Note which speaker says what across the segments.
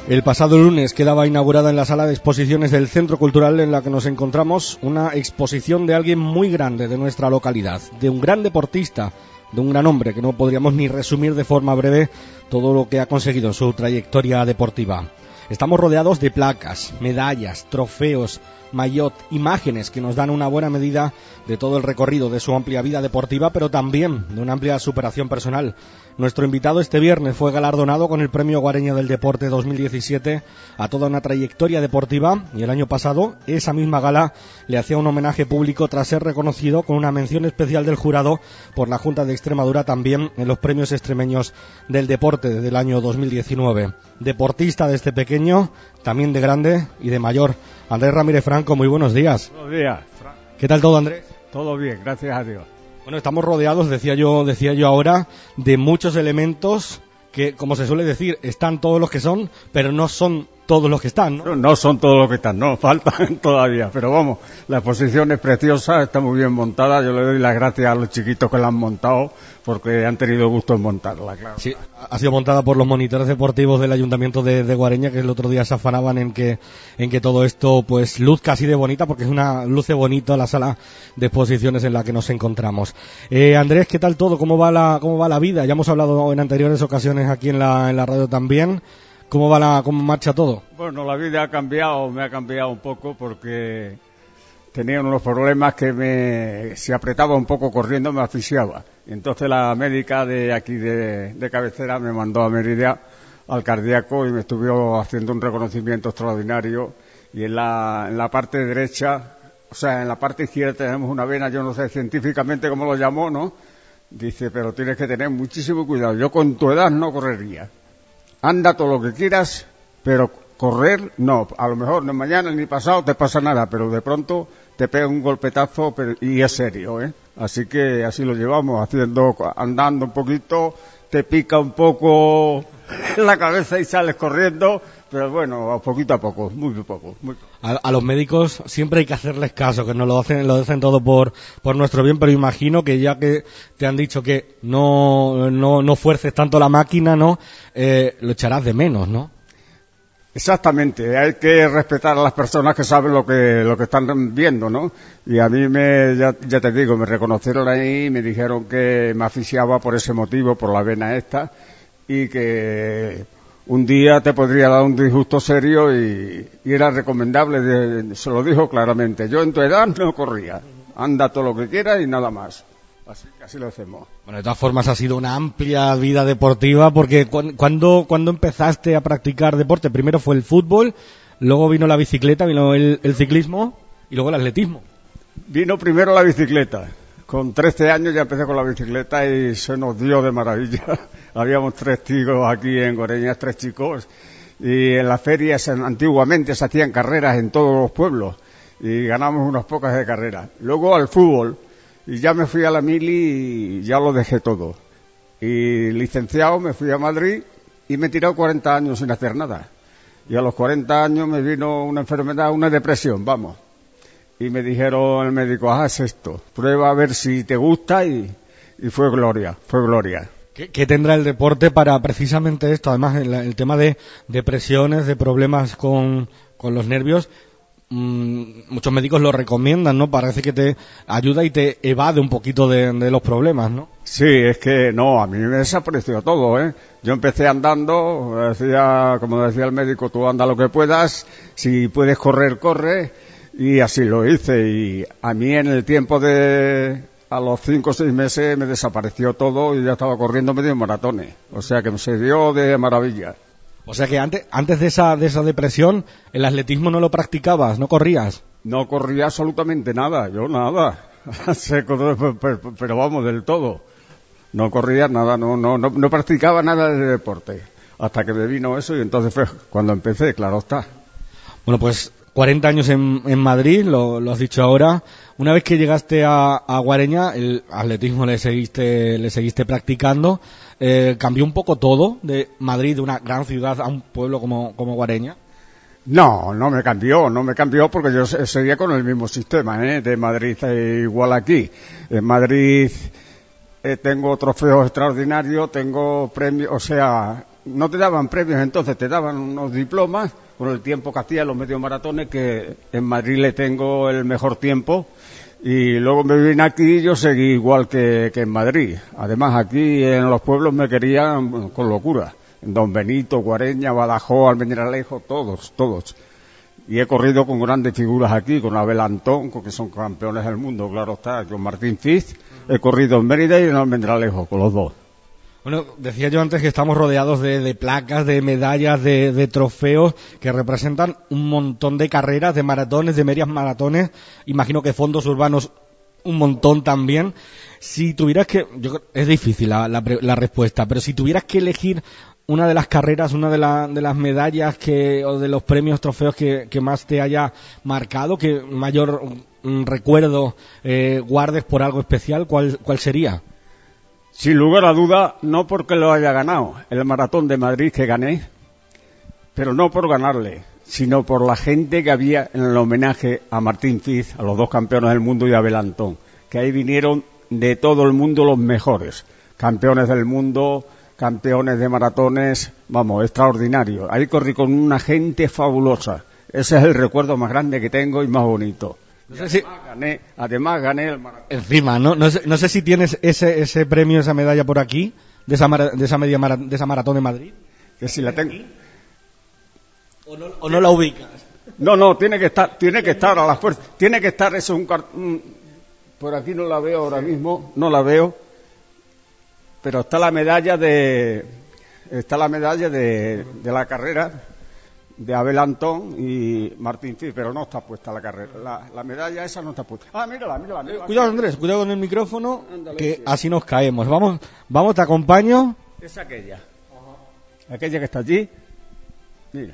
Speaker 1: El pasado lunes quedaba inaugurada en la sala de exposiciones del Centro Cultural en la que nos encontramos una exposición de alguien muy grande de nuestra localidad, de un gran deportista, de un gran hombre que no podríamos ni resumir de forma breve todo lo que ha conseguido en su trayectoria deportiva. Estamos rodeados de placas, medallas, trofeos, maillot, imágenes que nos dan una buena medida de todo el recorrido de su amplia vida deportiva, pero también de una amplia superación personal. Nuestro invitado este viernes fue galardonado con el Premio Guareña del Deporte 2017 a toda una trayectoria deportiva, y el año pasado esa misma gala le hacía un homenaje público tras ser reconocido con una mención especial del jurado por la Junta de Extremadura también en los Premios Extremeños del Deporte del año 2019. Deportista desde pequeño, también de grande y de mayor. Andrés Ramírez Franco, muy buenos días.
Speaker 2: Buenos días.
Speaker 1: ¿Qué tal todo, Andrés?
Speaker 2: Todo bien, gracias a Dios.
Speaker 1: Bueno, estamos rodeados, decía yo ahora, de muchos elementos que, como se suele decir, están todos los que son, pero no son todos los que están, ¿no?
Speaker 2: No son todos los que están, no, faltan todavía, pero vamos, la exposición es preciosa, está muy bien montada, yo le doy las gracias a los chiquitos que la han montado, porque han tenido gusto en montarla, claro.
Speaker 1: Sí, ha sido montada por los monitores deportivos del Ayuntamiento de Guareña, que el otro día se afanaban en que todo esto pues luzca así de bonita, porque es luce bonito la sala de exposiciones en la que nos encontramos. Andrés, ¿qué tal todo? ¿Cómo va la vida? Ya hemos hablado en anteriores ocasiones aquí en la radio también. ¿Cómo marcha todo?
Speaker 2: Bueno, la vida me ha cambiado un poco porque tenía unos problemas que si apretaba un poco corriendo me asfixiaba. Y entonces la médica de aquí de cabecera me mandó a Mérida al cardíaco y me estuvo haciendo un reconocimiento extraordinario. Y en la parte derecha, o sea, en la parte izquierda tenemos una vena, yo no sé científicamente cómo lo llamó, ¿no? Dice, pero tienes que tener muchísimo cuidado. Yo con tu edad no correría. Anda todo lo que quieras, pero correr no. A lo mejor no mañana ni pasado te pasa nada, pero de pronto te pega un golpetazo y es serio, ¿eh? Así que así lo llevamos, andando un poquito, te pica un poco la cabeza y sales corriendo, pero bueno, poquito a poco, muy poco.
Speaker 1: A los médicos siempre hay que hacerles caso, que nos lo hacen todo por nuestro bien, pero imagino que ya que te han dicho que no fuerces tanto la máquina, ¿no? Lo echarás de menos, ¿no?
Speaker 2: Exactamente, hay que respetar a las personas que saben lo que están viendo, ¿no? Y a mí ya te digo, me reconocieron ahí y me dijeron que me asfixiaba por ese motivo, por la vena esta, y que un día te podría dar un disgusto serio y era recomendable, se lo dijo claramente, yo en tu edad no corría, anda todo lo que quieras y nada más. Así lo hacemos.
Speaker 1: Bueno, de todas formas ha sido una amplia vida deportiva, porque cuando empezaste a practicar deporte, primero fue el fútbol, luego vino la bicicleta, vino el ciclismo y luego el atletismo.
Speaker 2: Vino primero la bicicleta. Con 13 años ya empecé con la bicicleta y se nos dio de maravilla. Habíamos 3 chicos aquí en Guareña, 3 chicos, y en las ferias antiguamente se hacían carreras en todos los pueblos y ganamos unas pocas de carreras. Luego al fútbol. Y ya me fui a la mili y ya lo dejé todo. Y licenciado me fui a Madrid y me he tirado 40 años sin hacer nada. Y a los 40 años me vino una enfermedad, una depresión, vamos. Y me dijeron el médico, haz esto, prueba a ver si te gusta y fue gloria.
Speaker 1: ¿Qué tendrá el deporte para precisamente esto? Además, el tema de depresiones, de problemas con los nervios. Muchos médicos lo recomiendan, ¿no? Parece que te ayuda y te evade un poquito de los problemas, ¿no?
Speaker 2: Sí, es que no, a mí me desapareció todo, ¿eh? Yo empecé andando, como decía el médico, tú anda lo que puedas, si puedes correr, corre, y así lo hice. Y a mí en el tiempo a los 5 o 6 meses me desapareció todo y ya estaba corriendo medio maratones, o sea que se dio de maravilla.
Speaker 1: O sea que antes de esa depresión, el atletismo no lo practicabas, no corrías.
Speaker 2: No corría absolutamente nada, yo nada, pero vamos, del todo. No corría nada, no practicaba nada de deporte, hasta que me vino eso y entonces fue cuando empecé, claro está.
Speaker 1: Bueno, pues 40 años en Madrid, lo has dicho ahora. Una vez que llegaste a Guareña, el atletismo le seguiste practicando. ¿Cambió un poco todo de Madrid, de una gran ciudad, a un pueblo como Guareña?
Speaker 2: No me cambió porque yo seguía con el mismo sistema, de Madrid igual aquí. En Madrid tengo trofeos extraordinarios, tengo premios, o sea, no te daban premios, entonces te daban unos diplomas con el tiempo que hacía los medios maratones, que en Madrid le tengo el mejor tiempo, y luego me vine aquí y yo seguí igual que en Madrid. Además, aquí en los pueblos me querían con locura. Don Benito, Guareña, Badajoz, Almendralejo, todos. Y he corrido con grandes figuras aquí, con Abel Antón, que son campeones del mundo, claro está, con Martín Fiz. He corrido en Mérida y en Almendralejo, con los dos.
Speaker 1: Bueno, decía yo antes que estamos rodeados de placas, de medallas, de trofeos que representan un montón de carreras, de maratones, de medias maratones. Imagino que fondos urbanos un montón también. Si tuvieras que... es difícil la respuesta, pero si tuvieras que elegir una de las carreras, una de las medallas o de los premios, trofeos que más te haya marcado, que mayor recuerdo guardes por algo especial, ¿cuál sería?
Speaker 2: Sin lugar a duda, no porque lo haya ganado, el Maratón de Madrid que gané, pero no por ganarle, sino por la gente que había en el homenaje a Martín Fiz, a los dos campeones del mundo, y a Abel Antón, que ahí vinieron de todo el mundo los mejores, campeones del mundo, campeones de maratones, vamos, extraordinario. Ahí corrí con una gente fabulosa, ese es el recuerdo más grande que tengo y más bonito.
Speaker 1: No sé si...
Speaker 2: además gané el maratón.
Speaker 1: Encima, no sé si tienes ese premio, esa medalla por aquí, de esa maratón de Madrid.
Speaker 2: Que si la tengo.
Speaker 1: ¿O no la ubicas?
Speaker 2: No, tiene que estar a la fuerza. Tiene que estar, eso por aquí no la veo ahora mismo, no la veo. Pero está la medalla de la carrera de Abel Antón y Martín Fiz, pero no está puesta la carrera. La medalla esa no está puesta. Ah, mírala.
Speaker 1: Cuidado, Andrés, cuidado con el micrófono, que sí. Así nos caemos. Vamos, te acompaño.
Speaker 2: Es aquella. Aquella que está allí. Mira.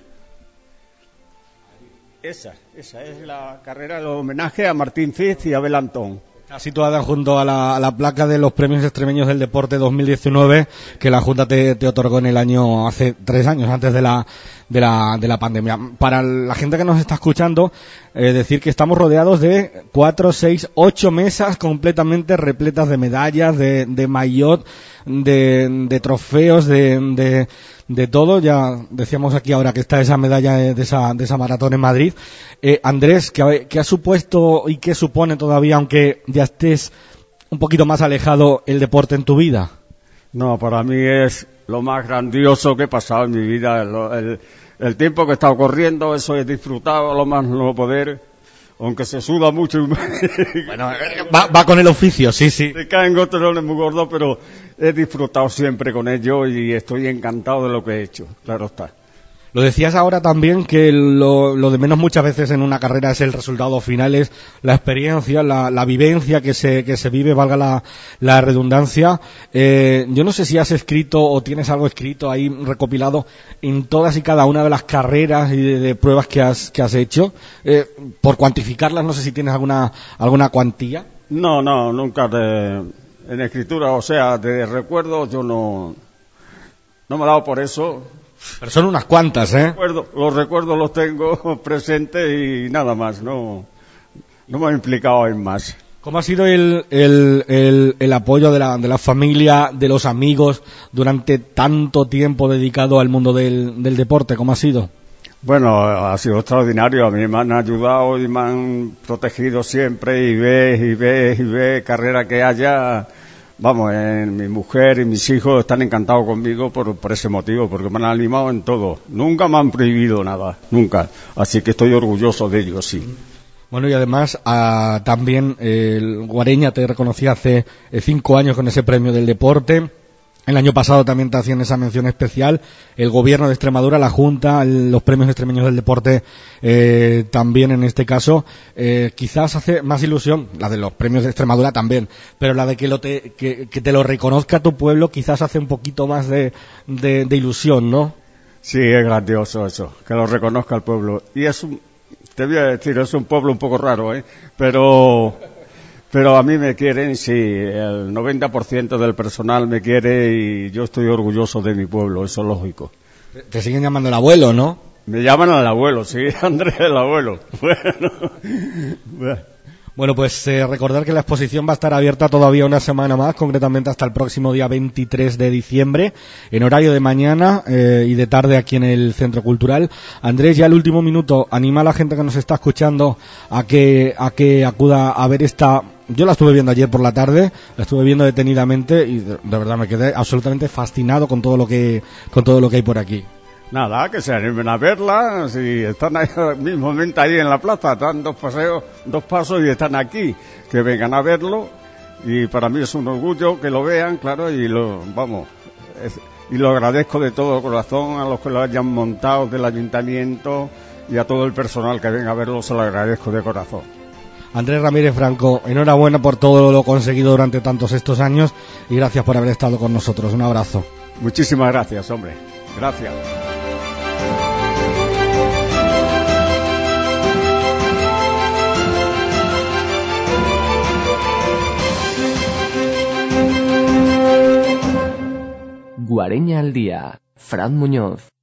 Speaker 2: Esa es la carrera de homenaje a Martín Fiz y a Abel Antón.
Speaker 1: Está situada junto a la placa de los Premios Extremeños del Deporte 2019, que la Junta te otorgó en el año, hace 3 años, antes de la pandemia. Para la gente que nos está escuchando, decir que estamos rodeados de 4, 6, 8 mesas completamente repletas de medallas, de maillot, de trofeos, de todo. Ya decíamos aquí ahora que está esa medalla de esa maratón en Madrid. Andrés, ¿qué ha supuesto y qué supone todavía, aunque ya estés un poquito más alejado, el deporte en tu vida?
Speaker 2: No, para mí es lo más grandioso que he pasado en mi vida. El tiempo que he estado corriendo, eso he disfrutado a lo más no poder, aunque se suda mucho.
Speaker 1: Bueno, va con el oficio, sí.
Speaker 2: Se caen goterones muy gordos, pero he disfrutado siempre con ello y estoy encantado de lo que he hecho, claro está.
Speaker 1: Lo decías ahora también, que lo de menos muchas veces en una carrera es el resultado final, es la experiencia, la vivencia que se vive, valga la redundancia. Yo no sé si has escrito o tienes algo escrito ahí recopilado en todas y cada una de las carreras y de pruebas que has hecho, por cuantificarlas. No sé si tienes alguna cuantía.
Speaker 2: No, nunca en escritura, o sea, de recuerdos yo no me he dado por eso.
Speaker 1: Pero son unas cuantas, ¿eh?
Speaker 2: Los recuerdos los tengo presentes y nada más, no me he implicado en más.
Speaker 1: ¿Cómo ha sido el apoyo de la familia, de los amigos, durante tanto tiempo dedicado al mundo del deporte? ¿Cómo ha sido?
Speaker 2: Bueno, ha sido extraordinario. A mí me han ayudado y me han protegido siempre, y ve carrera que haya. Vamos, mi mujer y mis hijos están encantados conmigo por ese motivo, porque me han animado en todo. Nunca me han prohibido nada, nunca. Así que estoy orgulloso de ellos, sí.
Speaker 1: Bueno, y además también el Guareña te reconocía hace 5 años con ese premio del deporte. El año pasado también te hacían esa mención especial. El Gobierno de Extremadura, la Junta, los premios extremeños del deporte también en este caso. Quizás hace más ilusión, la de los premios de Extremadura también, pero la de que te lo reconozca tu pueblo quizás hace un poquito más de ilusión, ¿no?
Speaker 2: Sí, es grandioso eso, que lo reconozca el pueblo. Y te voy a decir, es un pueblo un poco raro, Pero a mí me quieren, sí, el 90% del personal me quiere y yo estoy orgulloso de mi pueblo, eso es lógico.
Speaker 1: Te siguen llamando el abuelo, ¿no?
Speaker 2: Me llaman al abuelo, sí, Andrés el abuelo. Bueno.
Speaker 1: Bueno, pues recordar que la exposición va a estar abierta todavía una semana más, concretamente hasta el próximo día 23 de diciembre, en horario de mañana y de tarde aquí en el Centro Cultural. Andrés, ya el último minuto, anima a la gente que nos está escuchando a que acuda a ver esta... Yo la estuve viendo ayer por la tarde, la estuve viendo detenidamente y de verdad me quedé absolutamente fascinado con todo lo que hay por aquí.
Speaker 2: Nada, que se animen a verla, si están ahí, mismamente ahí en la plaza, dan dos pasos y están aquí, que vengan a verlo, y para mí es un orgullo que lo vean, claro, y lo agradezco de todo corazón a los que lo hayan montado del ayuntamiento y a todo el personal que venga a verlo, se lo agradezco de corazón.
Speaker 1: Andrés Ramírez Franco, enhorabuena por todo lo conseguido durante tantos estos años y gracias por haber estado con nosotros. Un abrazo.
Speaker 2: Muchísimas gracias, hombre. Gracias.
Speaker 3: Guareña al día, Fran Muñoz.